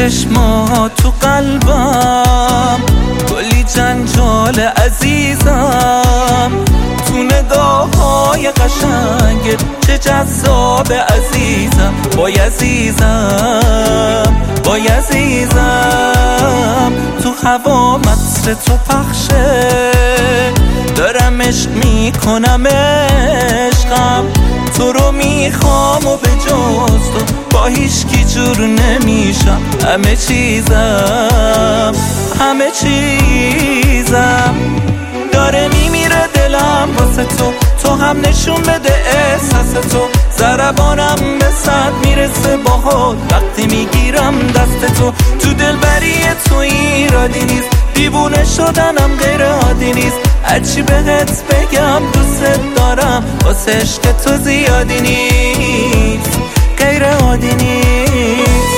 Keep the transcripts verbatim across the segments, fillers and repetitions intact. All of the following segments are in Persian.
چشما تو قلبم کلی جنجال عزیزم، تو نگاه های قشنگ چه جذاب عزیزم. وای عزیزم وای عزیزم، تو هوا مصر تو پخشه، دارم عشق میکنم عشقم، تو رو میخوام و به جز تو با هیچ کی جور نمیشم. همه چیزم همه چیزم داره میمیره دلم واسه تو، تو هم نشون بده احساس تو. ضربانم به صد میرسه باهات وقتی میگیرم دست تو، تو دلبری تو ایرادی نیست، دیوونه شدنم غیر عادی نیست. هرچی بهت بگم دوست دارم واسه عشق تو زیادی نیست، غیر عادی نیست.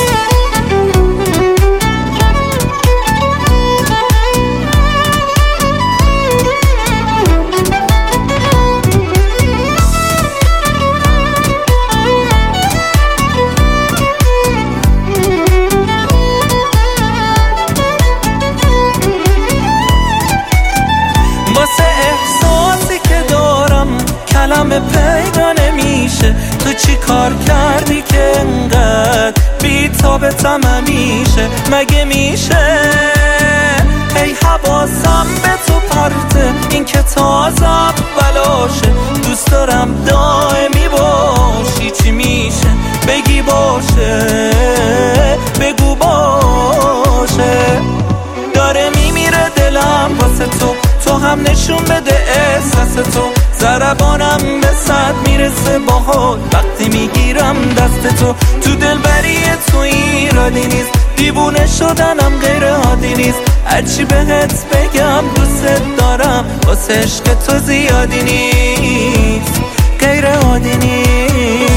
واسه احساسی که دارم کلمه پیدا نمیشه، تو چی کار کردی که انقدر بی تابتم همیشه؟ مگه میشه هی حواسم به تو پرته، این که تازه اولاشه. دوست دارم دائمی باشی، چی میشه بگی باشه بگو باشه. داره میمیره دلم واسه تو، تو هم نشون بده احساس تو. ضربانم به صد میرسه باهات وقتی میگیرم دست تو، تو دلبری تو ایرادی نیست، دیوونه شدنم غیر عادی نیست. هرچی بهت بگم دوست دارم واسه عشق تو زیادی نیست، غیر عادی نیست.